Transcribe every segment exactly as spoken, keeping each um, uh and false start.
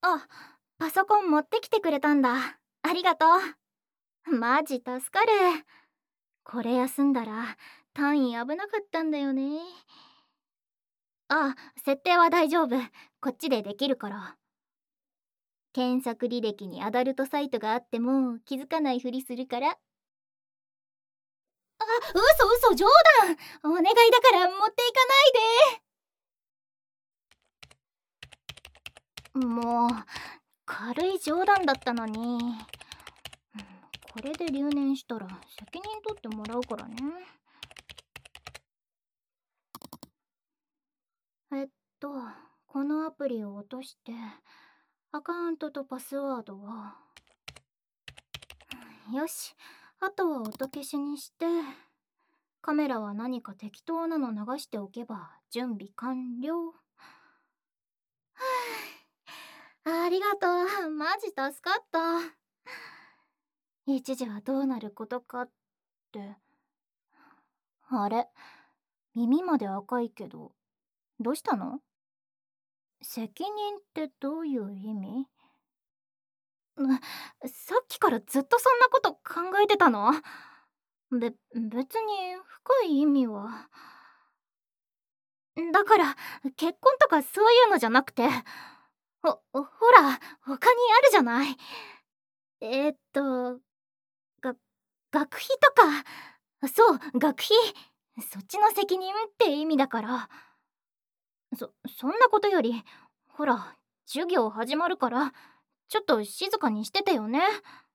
あ、パソコン持ってきてくれたんだ。ありがとう。マジ助かる。これ休んだら単位危なかったんだよね。あ、設定は大丈夫。こっちでできるから。検索履歴にアダルトサイトがあっても気づかないふりするから。あ、嘘嘘、冗談。お願いだから持っていかないで。もう軽い冗談だったのに。これで留年したら責任取ってもらうからね。えっとこのアプリを落としてアカウントとパスワードはよし、あとは音消しにしてカメラは何か適当なの流しておけば準備完了。はあ、ありがとう。マジ助かった。一時はどうなることかって。あれ、耳まで赤いけどどうしたの？責任ってどういう意味？さっきからずっとそんなこと考えてたの？べ、別に深い意味は。だから結婚とかそういうのじゃなくて、ほ、ほら他にあるじゃない。えー、っとが学費とか。そう学費、そっちの責任って意味だから。そそんなことよりほら授業始まるからちょっと静かにしててよね。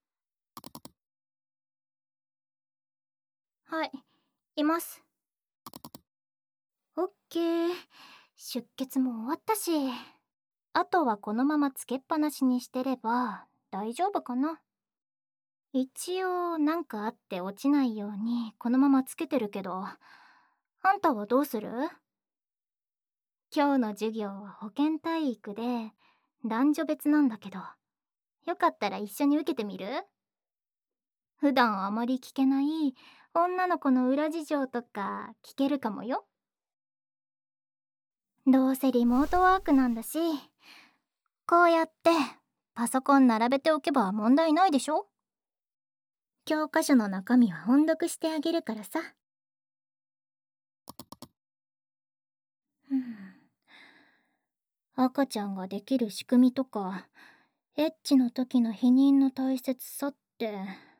はい、います。オッケー、出血も終わったし、あとはこのままつけっぱなしにしてれば大丈夫かな。一応なんかあって落ちないようにこのままつけてるけど、あんたはどうする？今日の授業は保健体育で男女別なんだけど、よかったら一緒に受けてみる？普段あまり聞けない女の子の裏事情とか聞けるかもよ。どうせリモートワークなんだし、こうやってパソコン並べておけば問題ないでしょ。教科書の中身は音読してあげるからさ。うん、赤ちゃんができる仕組みとかエッチの時の避妊の大切さって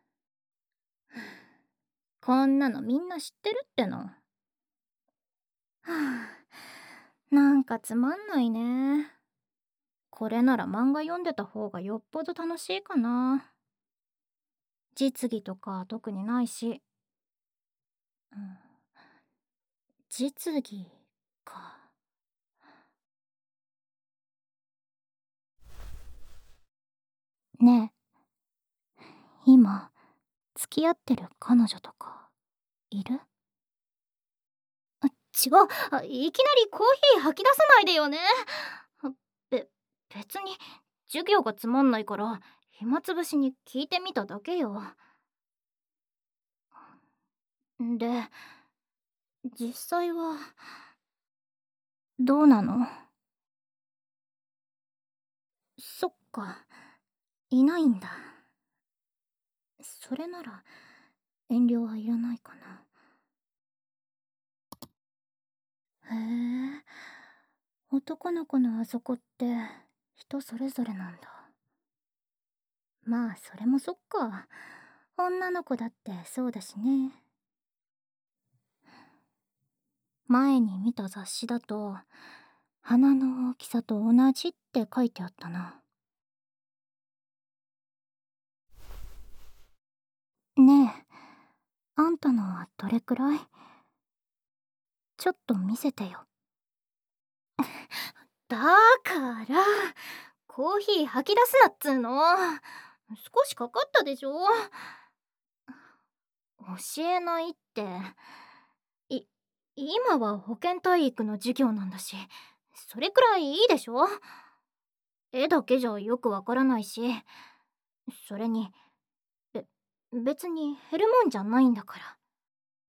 こんなのみんな知ってるっての。はあ、なんかつまんないね。これなら漫画読んでた方がよっぽど楽しいかな。実技とか特にないし。うん、実技か。ねえ、今付き合ってる彼女とかいる？あ、違う、あ、いきなりコーヒー吐き出さないでよね。べ、別に授業がつまんないから暇つぶしに聞いてみただけよ。で、実際はどうなの？そっか、いないんだ。それなら遠慮はいらないかな。へえ、男の子のあそこって人それぞれなんだ。まあそれもそっか、女の子だってそうだしね。前に見た雑誌だと鼻の大きさと同じって書いてあったな。ねえ、あんたのはどれくらい？ちょっと見せてよ。だからコーヒー吐き出すなっつーの。少しかかったでしょ。教えないって。い今は保健体育の授業なんだし、それくらいいいでしょ。絵だけじゃよくわからないし、それにべ別に減るもんじゃないんだから。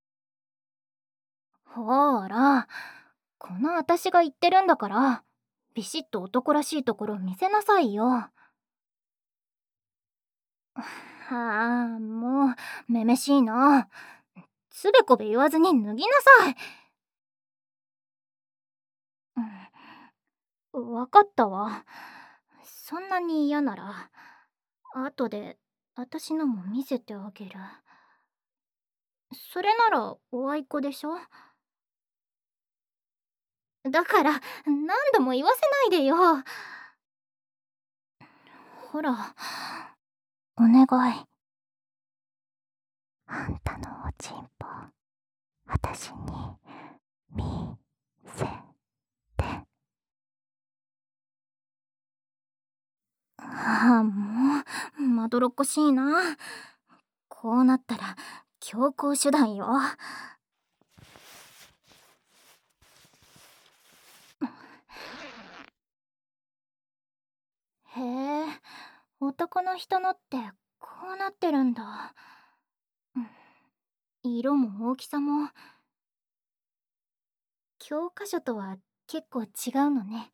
ほーら、この私が言ってるんだからビシッと男らしいところ見せなさいよ。はあ、もうめめしいな。つべこべ言わずに脱ぎなさい。うん、わかったわ。そんなに嫌なら後で私のも見せてあげる。それならおあいこでしょ。だから何度も言わせないでよ。ほら、お願い。あんたのおちんぽ、私に見せて。ああ、もうまどろっこしいな。こうなったら強行手段よ。へえ、男の人のってこうなってるんだ。色も大きさも教科書とは結構違うのね。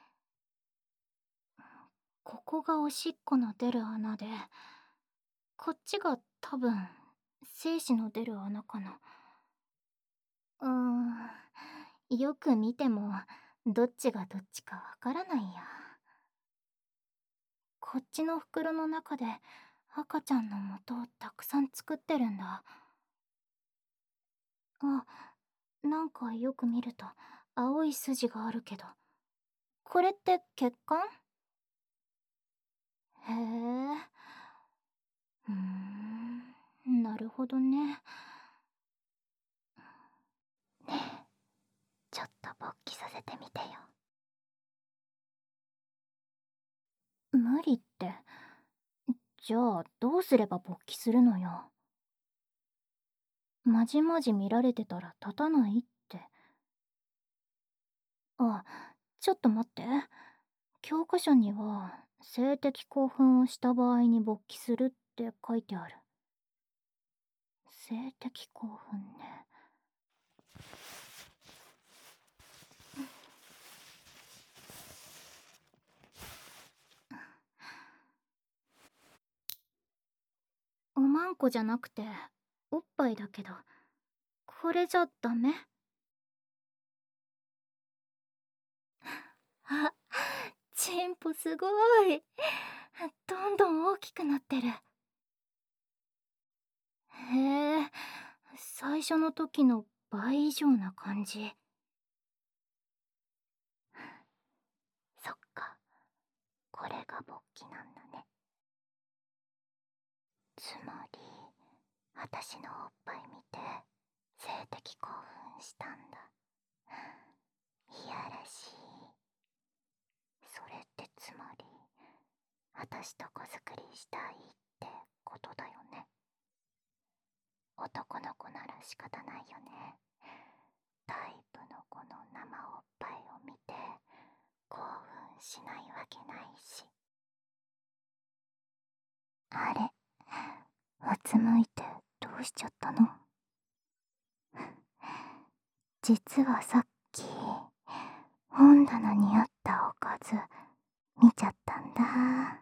ここがおしっこの出る穴で、こっちが多分精子の出る穴かな。うーん、よく見てもどっちがどっちかわからないや。こっちの袋の中で赤ちゃんの元をたくさん作ってるんだ。あ、なんかよく見ると青い筋があるけど、これって血管？へえ、うーん、なるほどね。ねえ、ちょっと勃起させてみてよ。無理って。じゃあどうすれば勃起するのよ。まじまじ見られてたら立たないって。あ、ちょっと待って。教科書には性的興奮をした場合に勃起するって書いてある。性的興奮ね。おまんこじゃなくておっぱいだけど、これじゃダメ？あ、チンポすごい。どんどん大きくなってる。へえ、最初の時の倍以上な感じ。そっか、これが勃起なんだね。つまり私のおっぱい見て性的興奮したんだ。いやらしい。それってつまり私と子作りしたいってことだよね。男の子なら仕方ないよね。タイプの子の生おっぱいを見て興奮しないわけないし。あれ、うつむいてどうしちゃったの？実はさっき本棚にあったおかず見ちゃったんだ。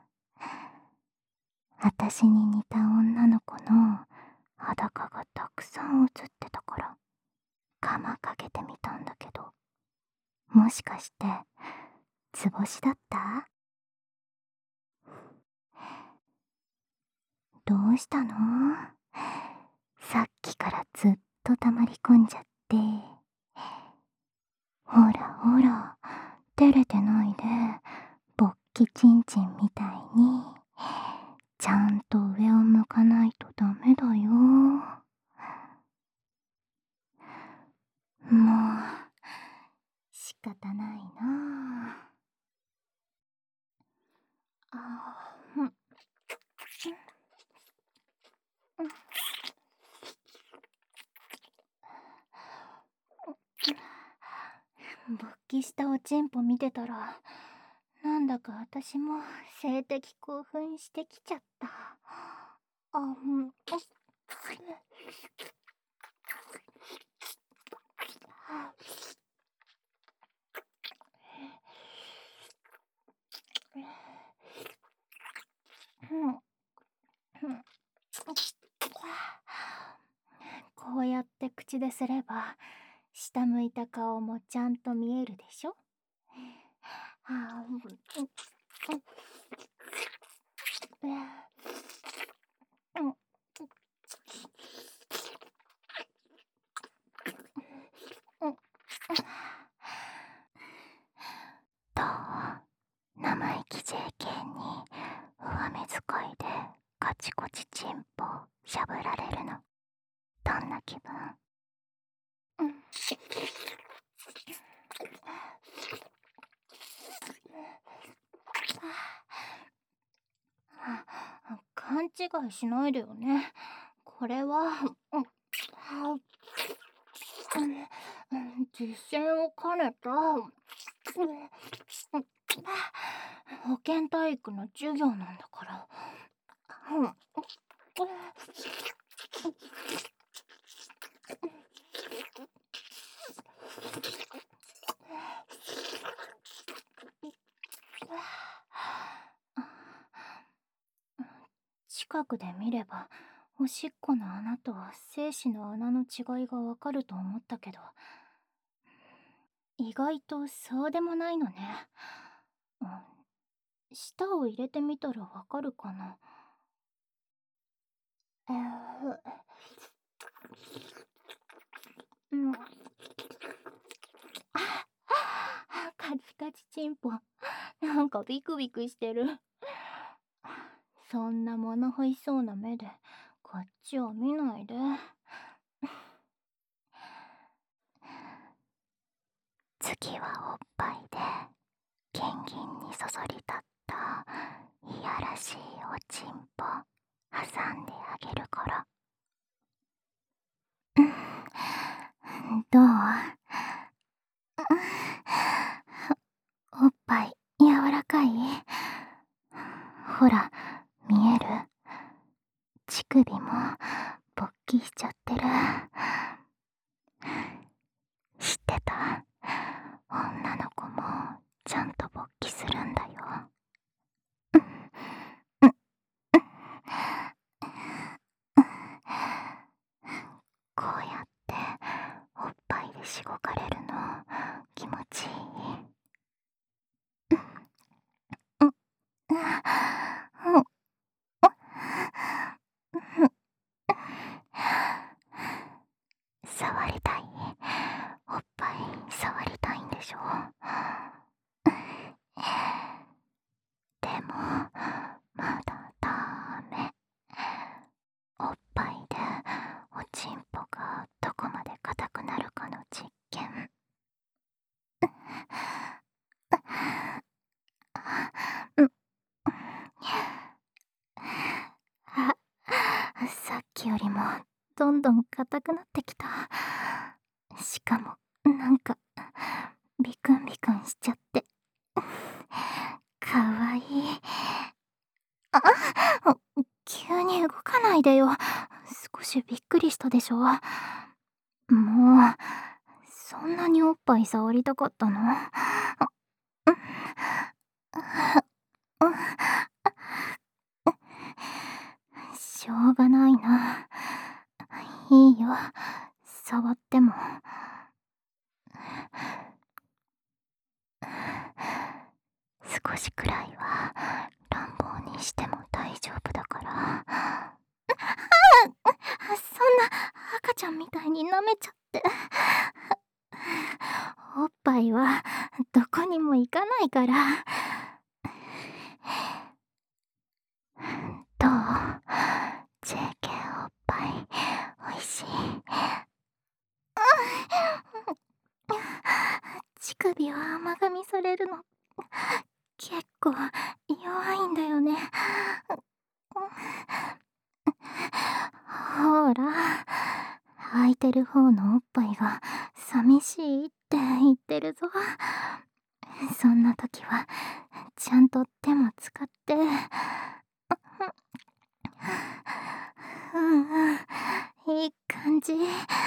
私に似た女の子の裸がたくさん写ってたから釜かけてみたんだけど、もしかして図星だった？どうしたの？さっきからずっと溜まり込んじゃって。ほらほら、照れてないで勃起ちんちんみたいにちゃんと上を向かないとダメだよ。もう仕方ないなあ。あ、うん、勃起したおちんぽ見てたらなんだか私も性的興奮してきちゃった。あ、うん。 こうやって口ですれば下向いた顔もちゃんと見えるでしょ。はあ、どう？生意気 ジェーケー に上目遣いでカチコチチンポしゃぶられるのどんな気分？勘違いしないでよね。これは、うん、実践を兼ねた、保健体育の授業なんだから。近くで見ればおしっこの穴と精子の穴の違いがわかると思ったけど、意外とそうでもないのね。うん、舌を入れてみたらわかるかな。えー、うん、カチカチチンポ、なんかビクビクしてる。そんな物欲しそうな目でこっちを見ないで。次はおっぱいでギンギンにそそり立ったいやらしいおちんぽ挟んであげるから。どう？おっぱい柔らかい？ほら見える？乳首も勃起しちゃってる。知ってた？女の子もちゃんと勃起するんだよ。こうやっておっぱいでしごかれるの気持ちいい？触りたい？おっぱい触りたいんでしょ？でもまだダメ。おっぱいでおちんぽがどこまで硬くなるかの実験。あ、さっきよりもどんどん硬くなってきた。しかもなんかビクンビクンしちゃってかわいい。あ、急に動かないでよ。少しびっくりしたでしょ。もうそんなにおっぱい触りたかったの？しょうがないな。いいよ、触っても。少しくらいは乱暴にしても大丈夫だから。そんな赤ちゃんみたいに舐めちゃって。おっぱいはどこにも行かないから。どう？ ジェーケー おっぱいおいしい？乳首を甘噛みされるの結構弱いんだよね。ほら、空いてる方のおっぱいが寂しいって言ってるぞ。そんな時はちゃんと手も使って。うんうん、いい感じ。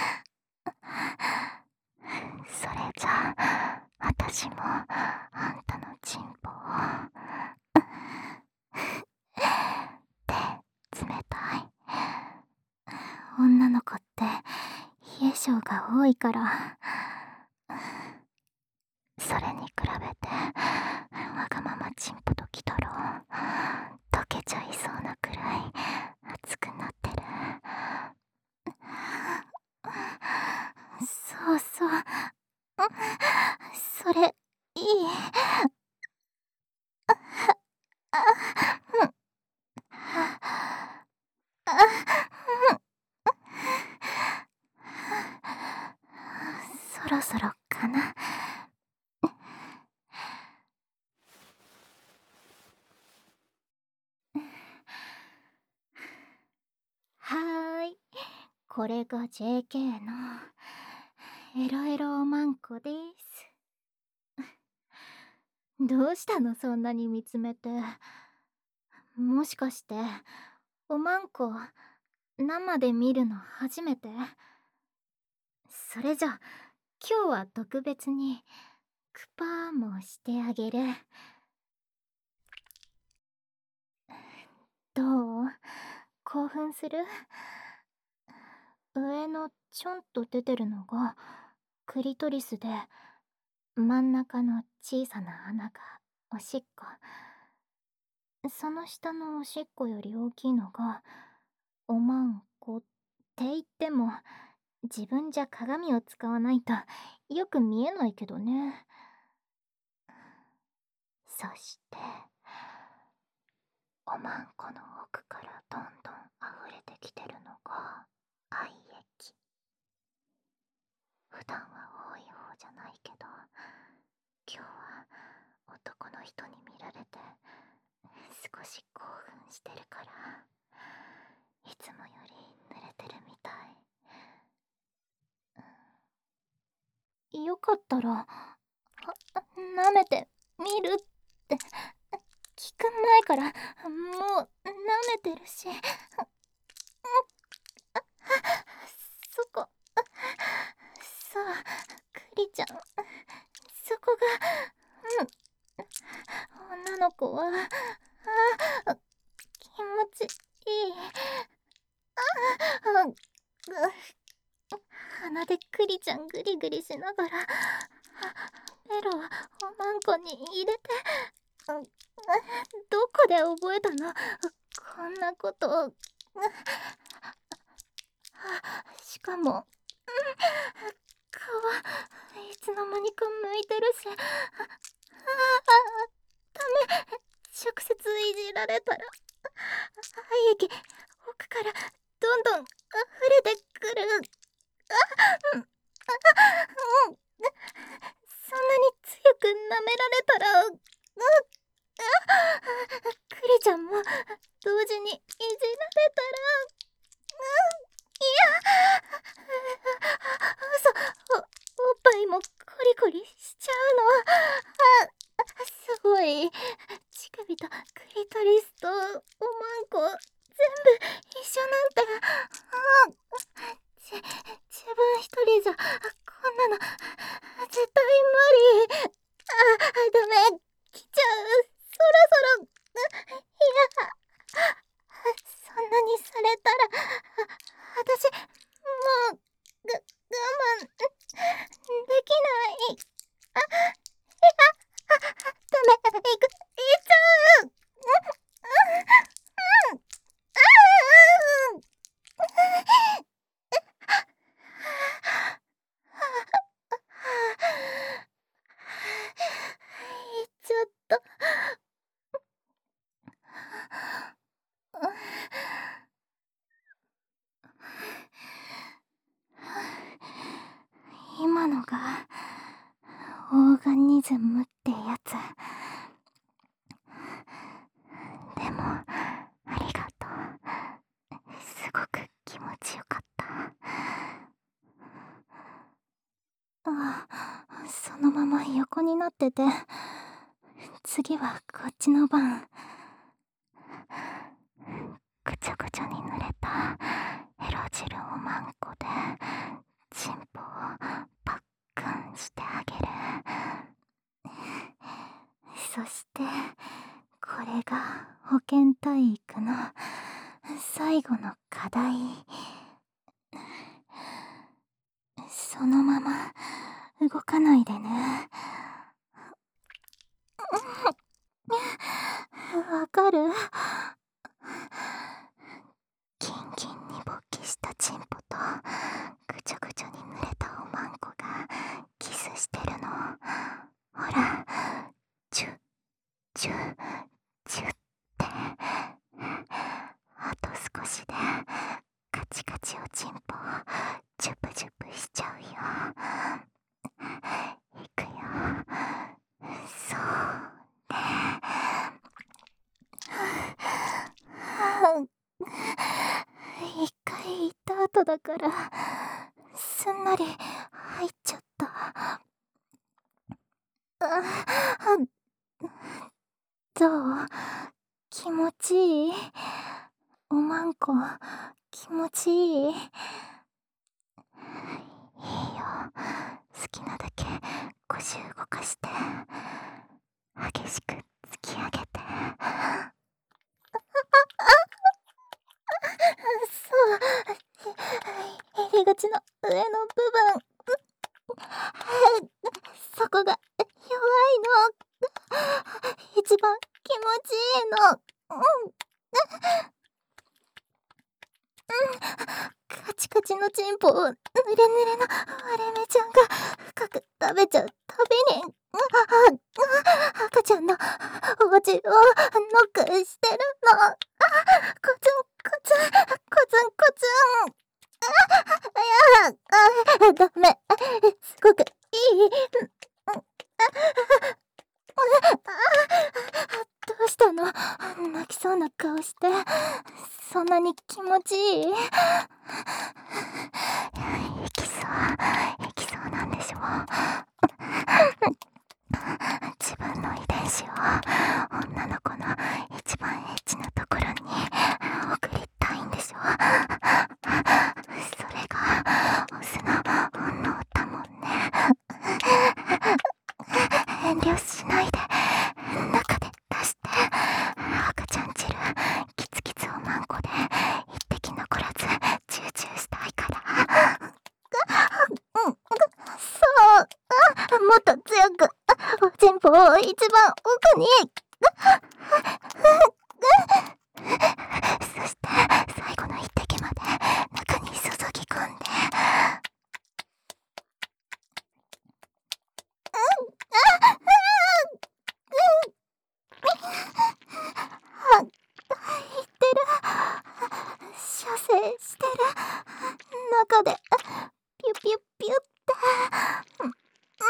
それじゃあ私もあんたのチンポを女の子って冷え性が多いから、それに比べてわがままチンポときたら溶けちゃいそうなくらい熱くなってる。そうそう、それいい。そろそろかな。はーい、これが ジェーケー のエロエロおまんこです。どうしたの、そんなに見つめて。もしかしておまんこ生で見るの初めて？それじゃ今日は特別にクパーもしてあげる。どう？興奮する？上のちょんと出てるのがクリトリスで、真ん中の小さな穴がおしっこ。その下のおしっこより大きいのがおまんこって言っても、自分じゃ鏡を使わないとよく見えないけどね。そしておまんこの奥からどんどん溢れてきてるのが愛液。普段は多い方じゃないけど、今日は男の人に見られて少し興奮してるから、いつもより濡れてるみたい。よかったら舐めてみるって聞く前からもう舐めてるし。そこ、そう、クリちゃん、そこが、うん、女の子は、あ、気持ちいい。あ、ぐ、鼻でクリちゃんグリグリしながら、ベロはおまんこに入れて、どこで覚えたの、こんなこと。しかも、皮いつの間にか剥いてるし、ああ、ダメ、直接いじられたら愛液奥からどんどん溢れてくる。あ、うん、あ、うん、そんなに強く舐められたら、うん、あ、クリちゃんも同時にいじられたら、うん、いや、嘘、お、おっぱいもコリコリしちゃうの。あ、すごい。乳首とクリトリスとおまんこ全部一緒なんて、うん、じ、自分一人じゃこんなの絶対無理。あ、ダメ、来ちゃう、そろそろ。いや、そんなにされたら私もうが我慢できない。あ、いや、ダメ、いく、いっちゃう。うん、うん、うん、うん、いっちゃった。今のがオーガニズムってやつ。でもありがとう、すごく気持ちよかった。あ、そのまま横になってて、次はこっちの番。ぐちゃぐちゃに濡れたエロ汁をまんこでチンポをパックンしてあげる。そしてこれが保健体育の最後の課題。 そのまま動かないでね。わかる？キンキンに勃起したチンポとぐちょぐちょに濡れたおまんこがキスしてるの。ほら、チュッチュッチュッって。あと少しでカチカチおちんぽジュプジュプしちゃうよ。いくよ。そうね。一回行った後だからすんなり入っちゃった。あ、どう？気持ちいい？おまんこ気持ちいい？いいよ。好きなだけ腰動かして激しく突き上げて。そう、入り口の上の部分、そこが弱いの。一番気持ちいいの。うんカチカチのチンポをぬれぬれの割れ目ちゃんが深く食べちゃうたびに、赤ちゃんのお餅をノックしてるの。コツンコツンコツンコツン。いや、ダメ。すごくいい。どうしたの？泣きそうな顔して。そんなに気持ちいい？いきそう、いきそうなんでしょ。自分の遺伝子を女の子の一番エッチなところに送りたいんでしょ。それがオスの本能だもんね。遠慮しないで中で出して、赤ちゃん汁キツキツおまんこで一滴残らずチューチューしたいから。うん、そう、もっと強くおちんぽを一番奥に。そして最後の一滴まで中に注ぎ込んで。入ってる。射精してる。中でピュピュピュって。うん、うん、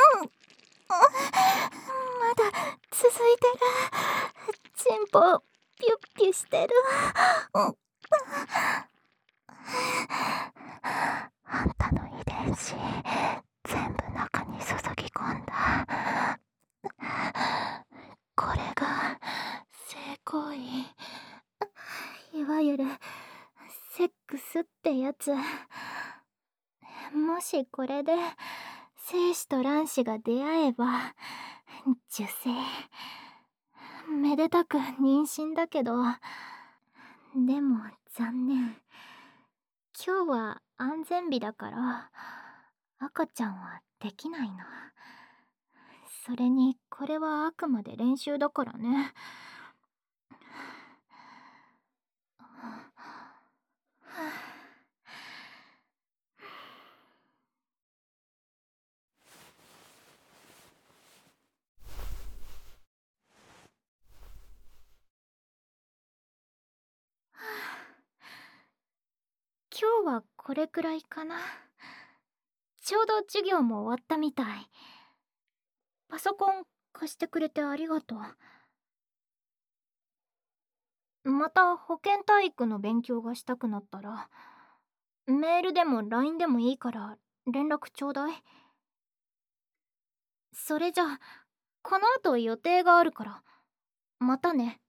まだ続いてる。チンポピュッピュしてる。うん、あんたの遺伝子全部中に注ぎ込んだ。これが性行為、いわゆるセックスってやつ。もしこれで精子と卵子が出会えば受精、めでたく妊娠だけど、でも残念、今日は安全日だから赤ちゃんはできないの。それにこれはあくまで練習だからね。今日はこれくらいかな。ちょうど授業も終わったみたい。パソコン貸してくれてありがとう。また保健体育の勉強がしたくなったらメールでも ライン でもいいから連絡ちょうだい。それじゃあこの後予定があるからまたね。